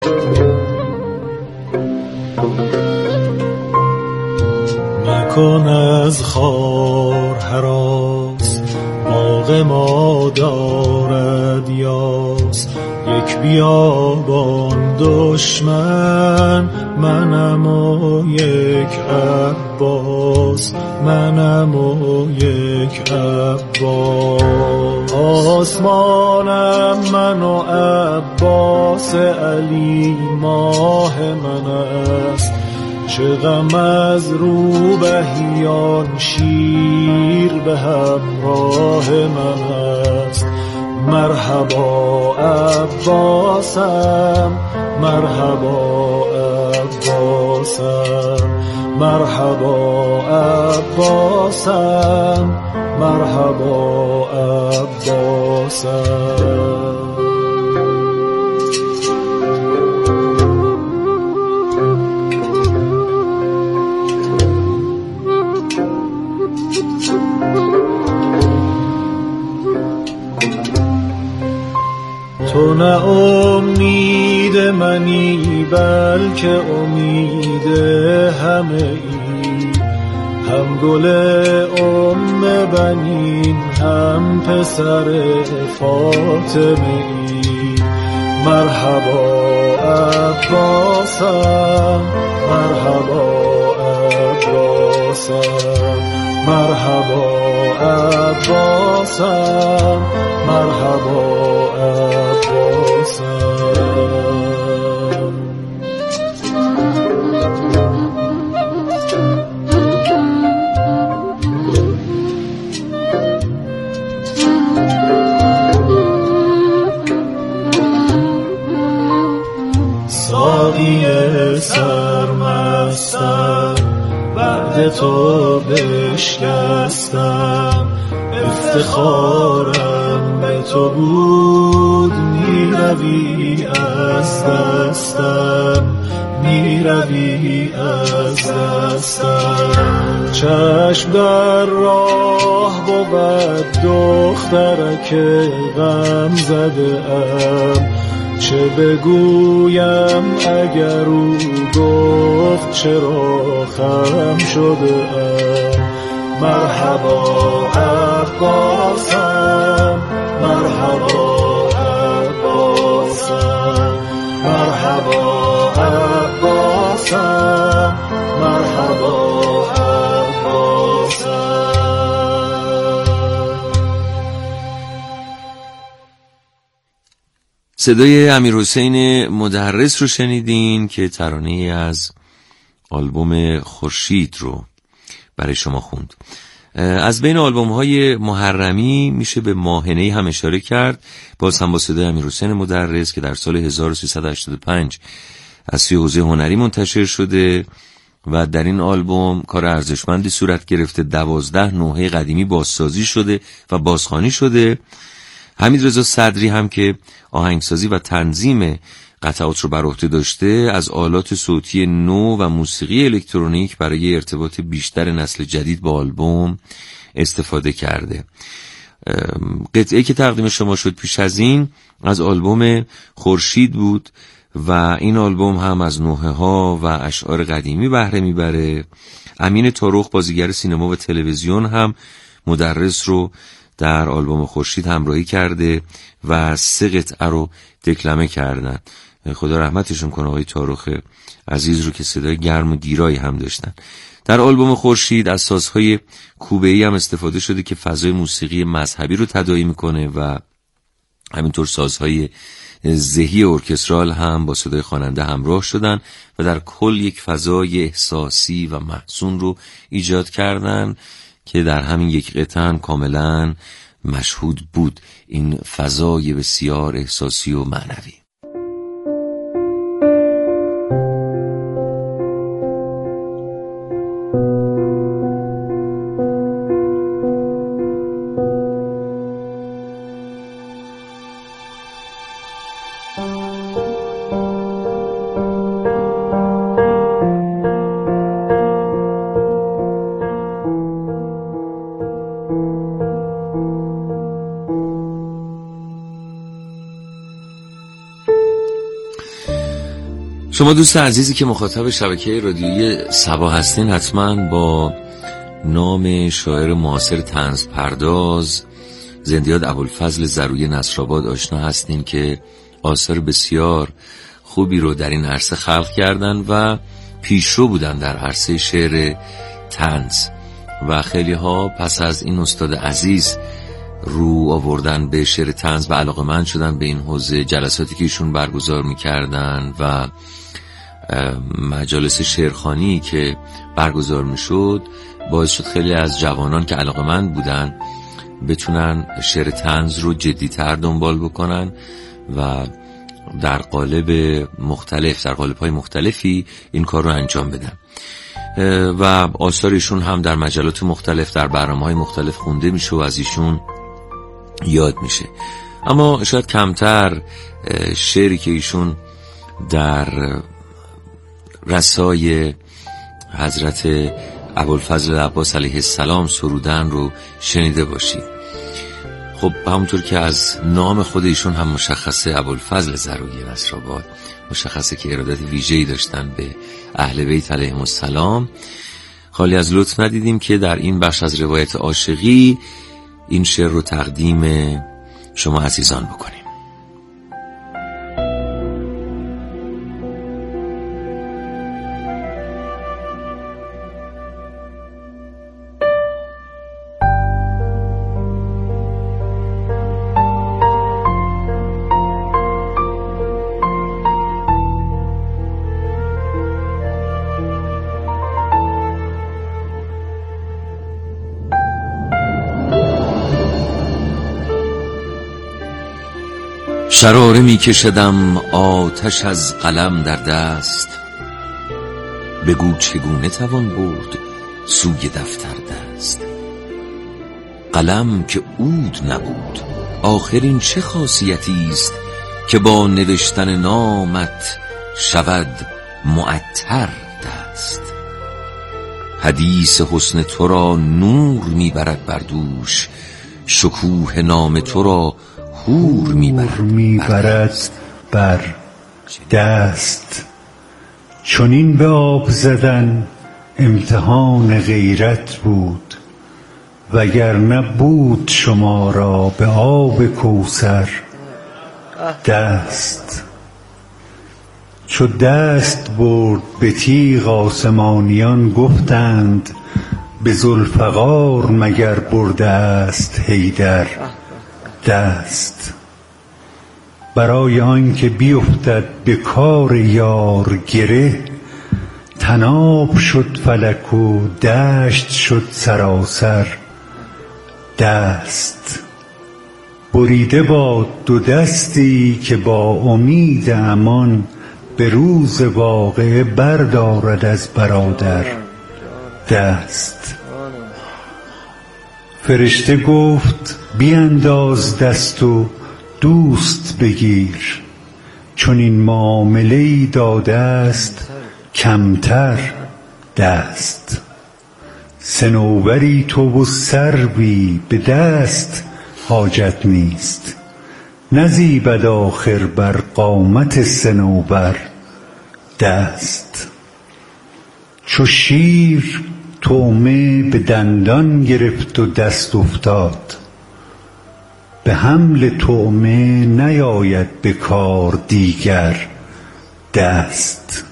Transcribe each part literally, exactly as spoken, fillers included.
مکن از خار هراس، باغ ما دارد یاس. یک بیابان دشمن، منم و یک عباس، منم و یک عباس. آسمانم من و عباس، علی ماه من است. چه غم از روبهیان، شیر به همراه من است. مرحبا عباسم، مرحبا عباسم، مرحبا عباسم، مرحبا عباسم. تو نه امید منی بلکه امید همه ای، هم گل ام بنین هم پسر فاطمه ای. مرحبا عباسم، مرحبا عباسم، مرحبا عباسم، مرحبا عباسم. ساقی سرمستم، بعد تو بشکستم. افتخارم به تو بود، می روی از دستم، می روی از دستم. چشم در راه بود دخترک غم زده ام. چه بگویم اگر او گفت چرا خم شده ام. مرحبا عباسم، مرحبا عباسم، مرحبا عباسم، مرحبا عباسم. صدای امیرحسین مدرس رو شنیدین که ترانه از آلبوم خورشید رو برای شما خوند. از بین آلبوم های محرمی میشه به ماهنه‌ای هم اشاره کرد، باز هم با صدای امیرحسین مدرس که در سال هزار و سیصد و هشتاد و پنج از سوی حوزه هنری منتشر شده و در این آلبوم کار ارزشمندی صورت گرفته. دوازده نوحه قدیمی بازسازی شده و بازخوانی شده. حمیدرضا صدری هم که آهنگسازی و تنظیم قطعات رو بر عهده داشته، از آلات صوتی نو و موسیقی الکترونیک برای ارتباط بیشتر نسل جدید با آلبوم استفاده کرده. قطعه که تقدیم شما شد پیش از این از آلبوم خورشید بود و این آلبوم هم از نوحه ها و اشعار قدیمی بهره میبره. امین طارق بازیگر سینما و تلویزیون هم مدرس رو در آلبوم خورشید همراهی کرده و سه قطعه رو دکلمه کردن. خدا رحمتشون کنه آقای طارق عزیز رو که صدای گرم و گیرایی هم داشتن. در آلبوم خورشید از سازهای کوبه‌ای هم استفاده شده که فضای موسیقی مذهبی رو تداعی میکنه و همینطور سازهای زهی ارکسترال هم با صدای خواننده همراه شدن و در کل یک فضای احساسی و محزون رو ایجاد کردن که در همین یک قطعه هم کاملا مشهود بود این فضای بسیار احساسی و معنوی. شما دوست عزیزی که مخاطب شبکه رادیویی صبا هستین حتما با نام شاعر معاصر طنز پرداز زندیات ابوالفضل زرویی نصرآباد آشنا هستین که آثار بسیار خوبی رو در این عرصه خلق کردن و پیشرو بودن در عرصه شعر طنز و خیلی ها پس از این استاد عزیز رو آوردن به شعر طنز و علاقه‌مند شدن به این حوزه. جلساتی که ایشون برگزار می‌کردن و مجالس شعرخوانی که برگزار می‌شد باعث شد خیلی از جوانان که علاقه‌مند بودن بتونن شعر طنز رو جدی‌تر دنبال بکنن و در قالب مختلف در قالب‌های مختلفی این کار رو انجام بدن و آثارشون هم در مجلات مختلف در برنامه‌های مختلف خونده میشه و از ایشون یاد میشه. اما شاید کمتر شعری که ایشون در رسای حضرت ابوالفضل عباس علیه السلام سرودن رو شنیده باشید. خب همونطور که از نام خود ایشون هم مشخصه، ابوالفضل زرویی نصرآباد، مشخصه که ارادت ویژه‌ای داشتن به اهل بیت علیهم السلام. خالی از لطف ندیدیم که در این بخش از روایت عاشقی این شعر رو تقدیم شما عزیزان بکنیم. شراره می کشدم آتش از قلم در دست، بگو چگونه توان برد سوی دفتر دست. قلم که عود نبود آخر این چه خاصیتی است، که با نوشتن نامت شود معطر دست. حدیث حسن تو را نور می برد بر دوش، شکوه نام تو را هور میبرد بر دست. چنین به آب زدن امتحان غیرت بود، وگرنه بود شما را به آب کوثر دست. چو دست برد به تیغ آسمانیان گفتند، به ذوالفقار مگر برده است حیدر دست. برای آن که بیفتد به کار یار گره، طناب شد فلک و دشت شد سراسر دست. بریده باد دو دستی که با امید امان، به روز واقعه بردارد از برادر دست. فرشته گفت بینداز دست و دوست بگیر، چون این معامله‌ای داده است کمتر دست. صنوبری تو و سروی به دست حاجت نیست، نزیبد آخر بر قامت صنوبر دست. چو شیر طعمه به دندان گرفت و دست افتاد، به حمل طعمه نیاید به کار دیگر دست.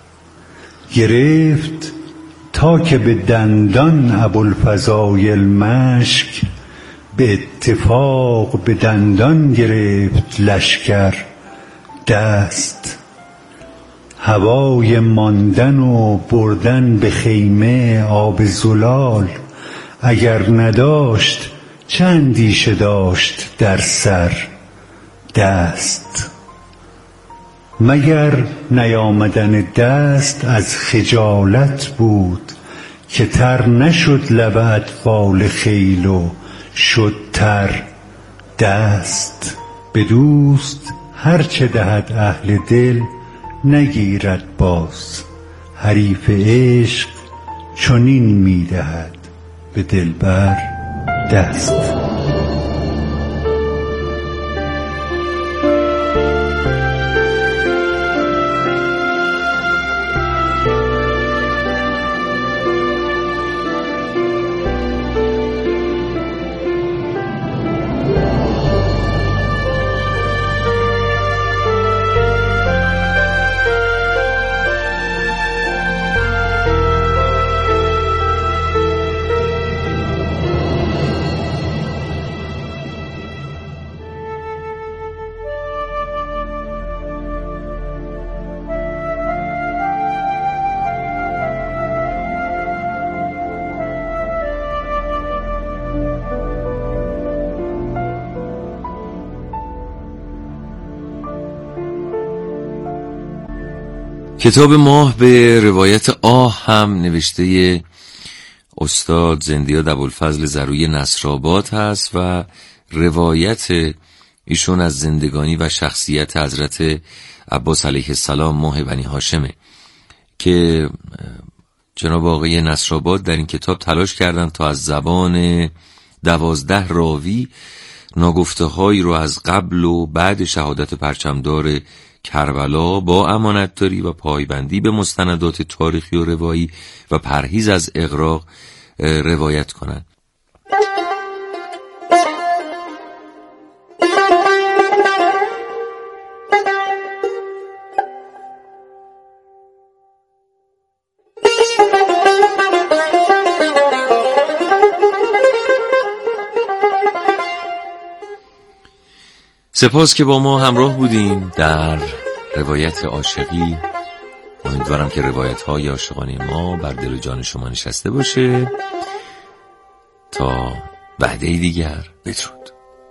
گرفت تا که به دندان ابوالفضایل مشک، به اتفاق به دندان گرفت لشکر دست. هوای ماندن و بردن به خیمه آب زلال، اگر نداشت چه اندیشه داشت در سر دست. مگر نیامدن دست از خجالت بود، که تر نشد لب اطفال خیل و شد تر دست. به دوست هر چه دهد اهل دل نگیرد باز، حریف عشق چنین میدهد به دلبر دست. کتاب ماه به روایت آه هم نوشته استاد زندیاد ابوالفضل زروی نصرآباد هست و روایت ایشون از زندگانی و شخصیت حضرت عباس علیه السلام ماه بنی هاشمه که جناب آقای نصرآباد در این کتاب تلاش کردن تا از زبان دوازده راوی ناگفته هایی رو از قبل و بعد شهادت پرچمدار کربلا با امانتداری و پایبندی به مستندات تاریخی و روایی و پرهیز از اغراق روایت کنند. سپاس که با ما همراه بودیم در روایت عاشقی. امیدوارم که روایت های عاشقانه ما بر دل و جان شما نشسته باشه. تا وعده دیگر، بدرود.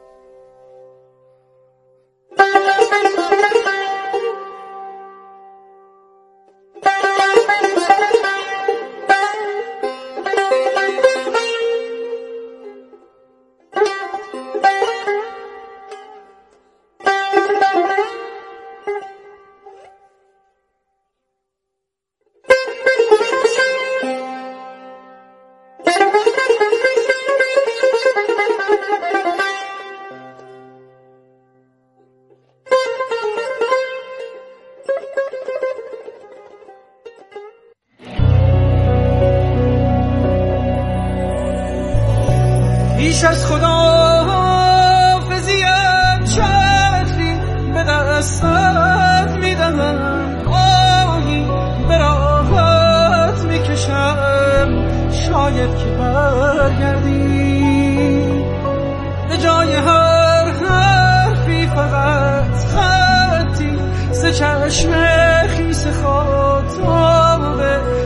پیش از خدا حافظیم چتری به دستت میدهم، آهی به راحت میکشم، شاید که برگردی به جای هر حرفی فقط خطی ز چشم خیس خاطاب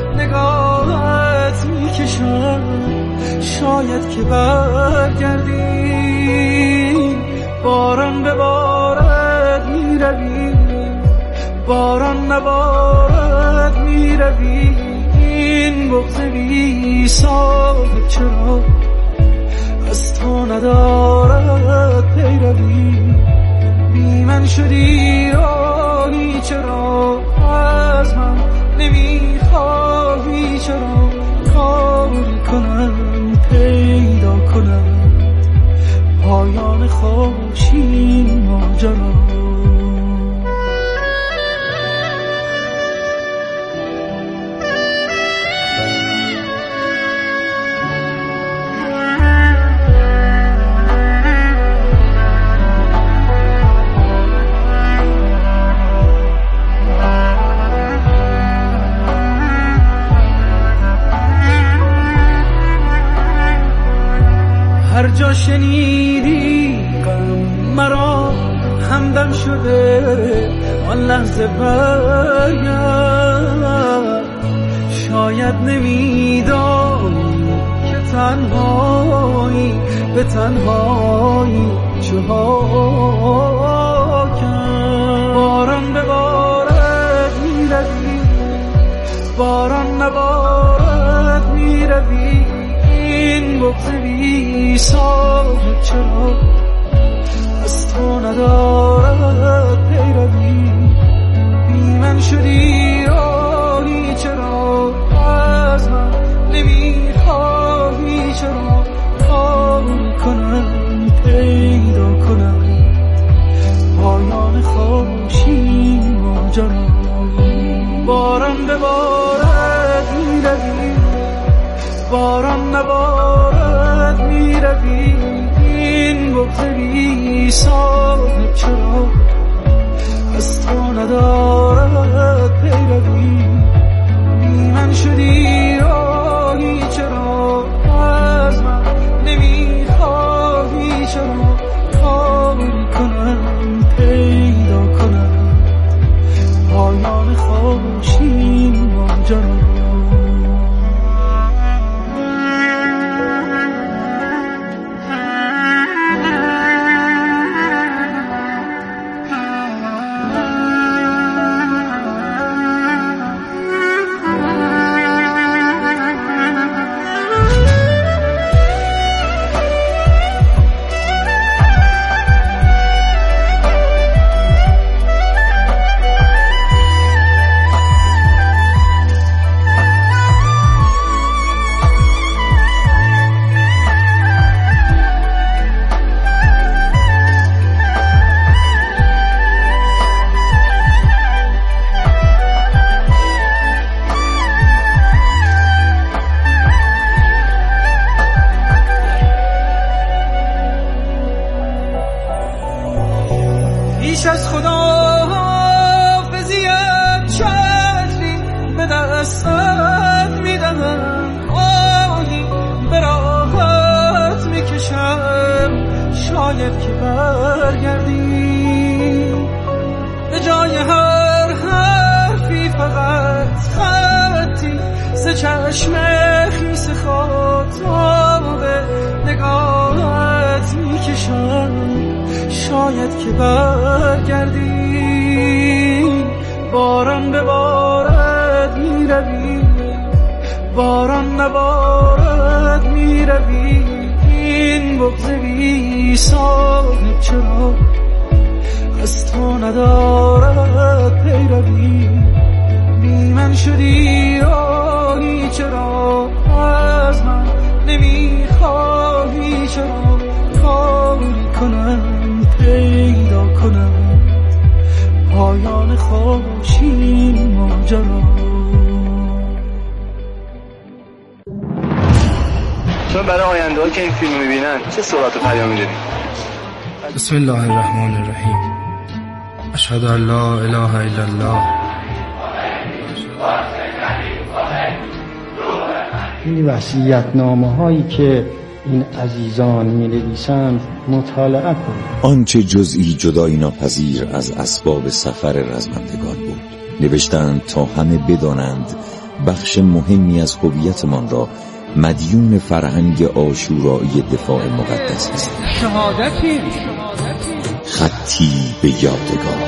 نگاهت میکشم، شاید که برگردی. باران ببارد میروی، باران نبارد میروی، این بغض بی صاحب چرا از تو ندارد پیروی. بی من شدی راهی چرا از من نمیخواهی، چرا کاری کنم پیدا کنم پایان خوشین ماجرا. هر جا شنیدی غم مرا همدم شده، آن لحظه برگرد. شاید نمیدانی که تنهایی به تنهایی چها کرد. باران ببارد میروی، باران نبارد میروی، این بغض بی صاحب چرا از تو ندارد پیروی. بی من شدی راهی چرا از من نمیخواهی، چرا کاری کنم پیدا کنم پایان خوشین ماجرا. باران ببارد میروی، باران نبارد میروی، این بغض بی صاحب چرا از تو ندارد پیروی. بی من شدی راهی چرا از من نمیخواهی، چرا کاری کنم پیدا کنم پایان خوشین ماجرا. دستت میدهم، آهی به راحت میکشم، شاید که برگردی به جای هر حرفی فقط خطی ز چشم خیس خاطاب نگاهت میکشم، شاید که برگردی. باران ببارد میروی، باران نبارد میروی، این بغض بی صاحب چرا از تو ندارد پیروی. بی من شدی آهی چرا از من نمیخواهی، چرا کاری کنم پیدا کنم پایان خوشین ماجرا. چون برای آینده ها که این فیلم میبینن چه صورت و پیامی داریم؟ بسم الله الرحمن الرحیم. اشهد ان لا اله الا الله. این وصیت‌نامه هایی که این عزیزان می نویسند مطالعه کنید. آنچه جزئی جدایی ناپذیر از اسباب سفر رزمندگان بود نوشتند تا همه بدانند بخش مهمی از هویتمان را مدیون فرهنگ عاشورایی دفاع مقدس است. شهادتی خطی به یادگار.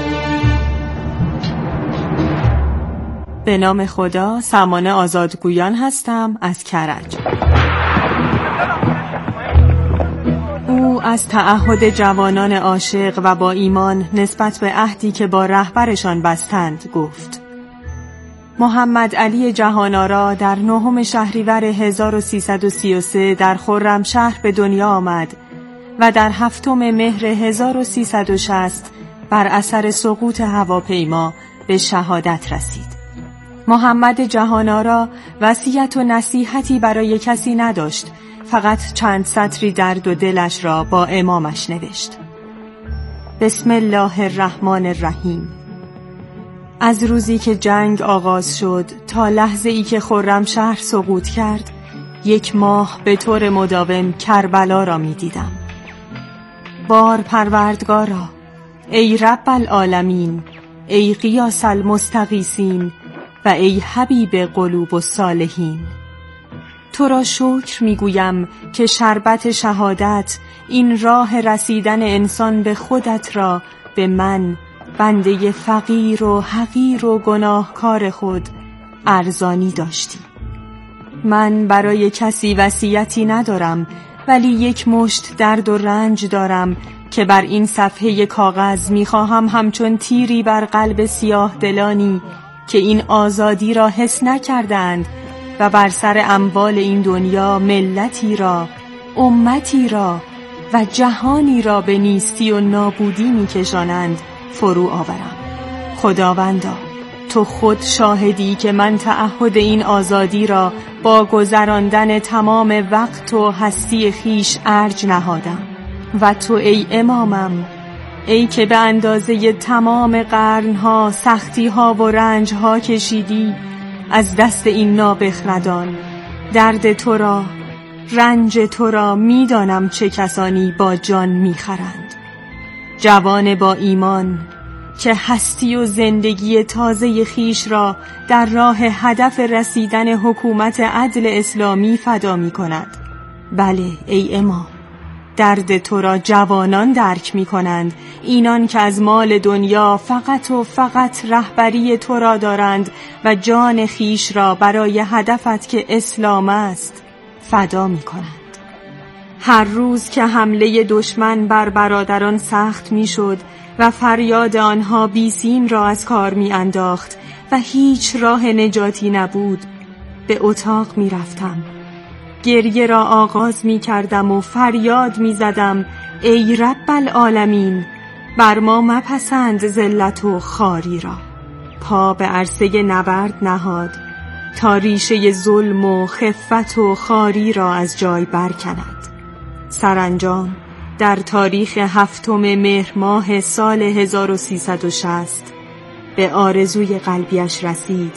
به نام خدا، سمانه آزادگویان هستم از کرج. او از تعهد جوانان عاشق و با ایمان نسبت به عهدی که با رهبرشان بستند گفت. محمد علی جهان‌آرا در نهم شهریور هزار و سیصد و سی و سه در خرمشهر به دنیا آمد و در هفتم مهر هزار و سیصد و شصت بر اثر سقوط هواپیما به شهادت رسید. محمد جهان‌آرا وصیت و نصیحتی برای کسی نداشت، فقط چند سطری درد و دلش را با امامش نوشت. بسم الله الرحمن الرحیم. از روزی که جنگ آغاز شد تا لحظه ای که خرمشهر سقوط کرد، یک ماه به طور مداوم کربلا را می دیدم. بار پروردگارا، ای رب العالمین، ای غیاث المستغیثین و ای حبیب قلوب الصالحین، تو را شکر میگویم که شربت شهادت، این راه رسیدن انسان به خودت را به من، بنده فقیر و حقیر و گناهکار خود ارزانی داشتی. من برای کسی وصیتی ندارم، ولی یک مشت درد و رنج دارم که بر این صفحه کاغذ میخواهم همچون تیری بر قلب سیاه دلانی که این آزادی را حس نکردند و بر سر اموال این دنیا ملتی را، امتی را و جهانی را به نیستی و نابودی میکشانند فرو آورم. خداوندا، تو خود شاهدی که من تعهد این آزادی را با گذراندن تمام وقت و هستی خیش ارج نهادم و تو ای امامم، ای که به اندازه تمام قرنها سختیها و رنجها کشیدی، از دست این نابخردان درد تو را، رنج تو را میدانم چه کسانی با جان میخرند. جوان با ایمان که هستی و زندگی تازه خیش را در راه هدف رسیدن حکومت عدل اسلامی فدا می کند. بله ای امام، درد تو را جوانان درک می کنند، اینان که از مال دنیا فقط و فقط رهبری تو را دارند و جان خیش را برای هدفت که اسلام است فدا می کنند. هر روز که حمله دشمن بر برادران سخت می شد و فریاد آنها بیسیم را از کار می انداخت و هیچ راه نجاتی نبود، به اتاق می رفتم، گریه را آغاز می کردم و فریاد می زدم ای رب العالمین، بر ما مپسند ذلت و خواری را. پا به عرصه نبرد نهاد تا ریشه ظلم و خفت و خواری را از جای برکند. سرانجام در تاریخ هفتم مهر ماه سال هزار و سیصد و شصت به آرزوی قلبیش رسید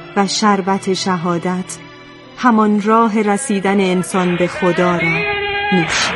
و شربت شهادت، همان راه رسیدن انسان به خدا را نوش.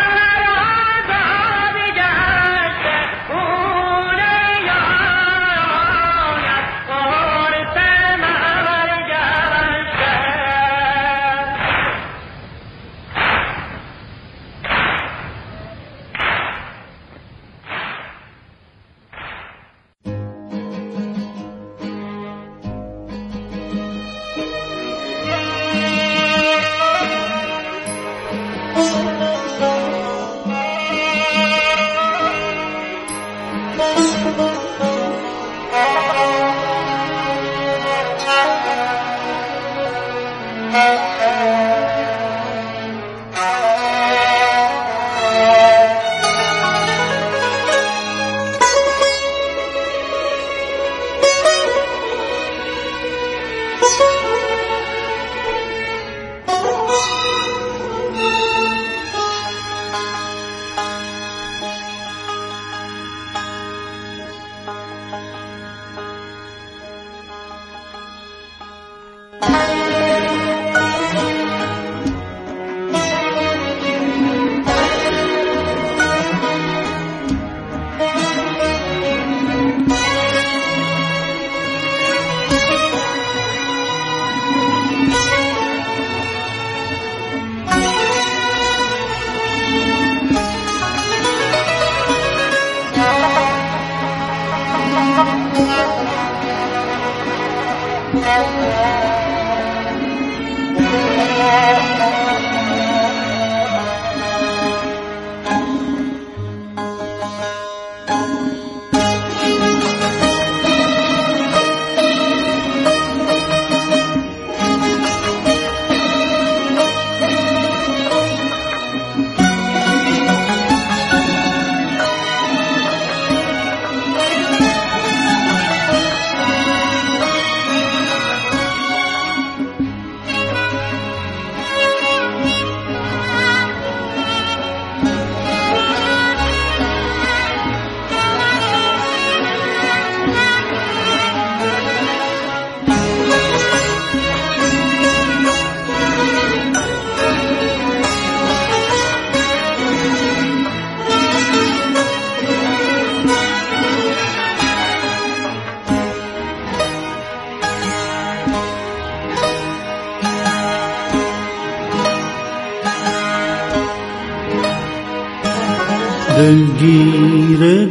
دلگیر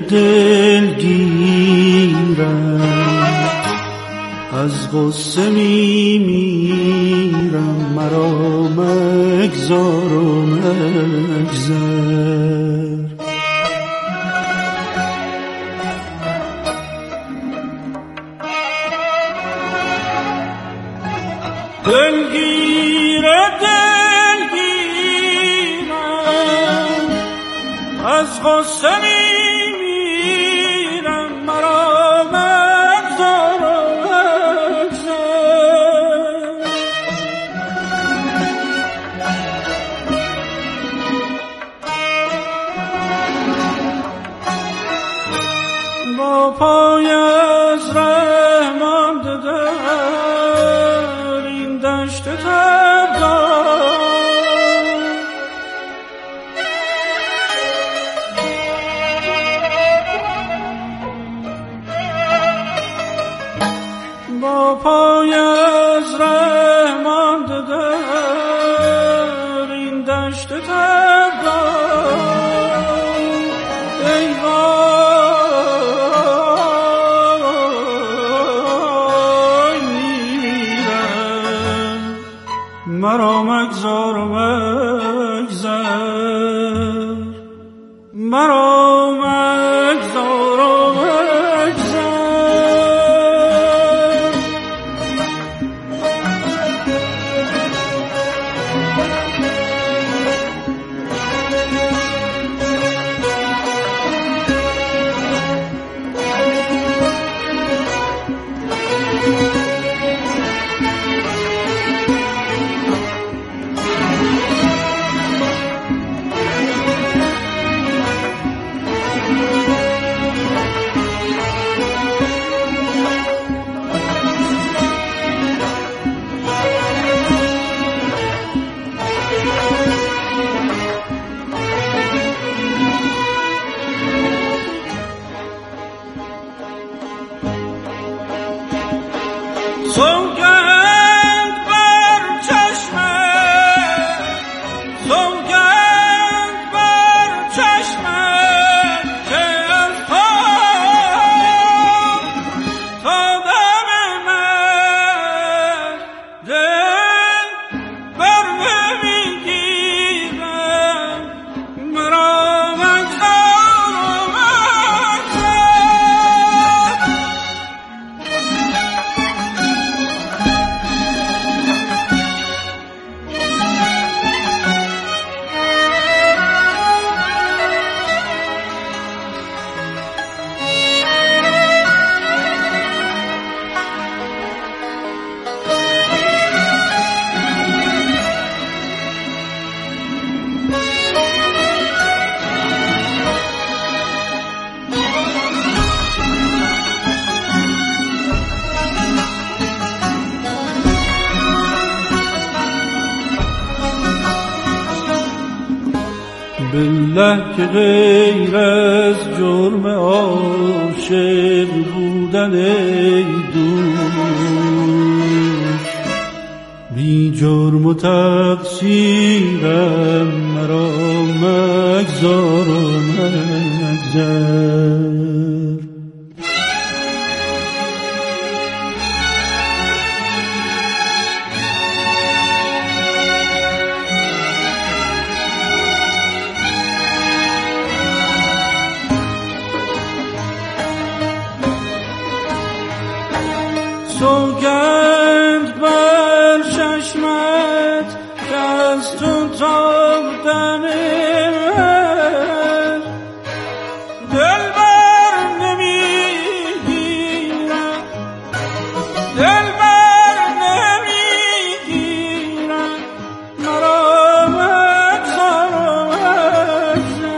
دلگیرم از غصه میمیرم، مرا مگذار و مگذر. دلگیر دلگیرم از غصه میمیرم، مرا مگذار و مگذر. با پای از ره مانده در این دشت تبدار، با پای از ره مانده در این دشت تبدار، ای وای میمیرم، مرا مگذار و مگذر، مرا مگذار و مگذر. بالله که غیر از جرم عاشق بودن ای دوست، بی جرم و تقصیرم مرا مگذار و مگذر. سوگند بر چشمت که از تو تافتن من دل بر نمیگیرم، دل بر نمیگیرم، مرا مگذار و مگذر.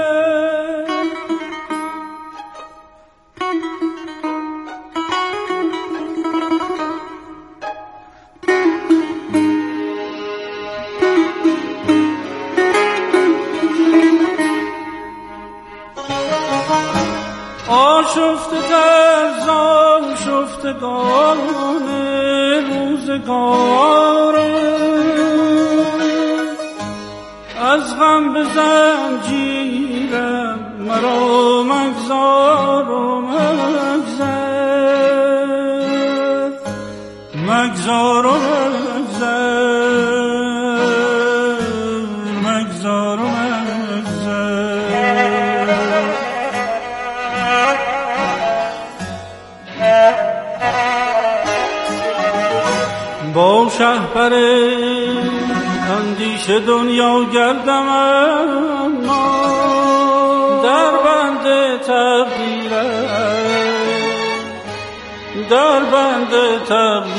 آشفته در آشفتگان روزگارم، از غم به زنجیرم مرا مگذار و مگذر، مگذار و مگذر، مگذار و با شهپر اندیشه دنیا گردم، اما در بند تقدیرم، در بند تقدیرم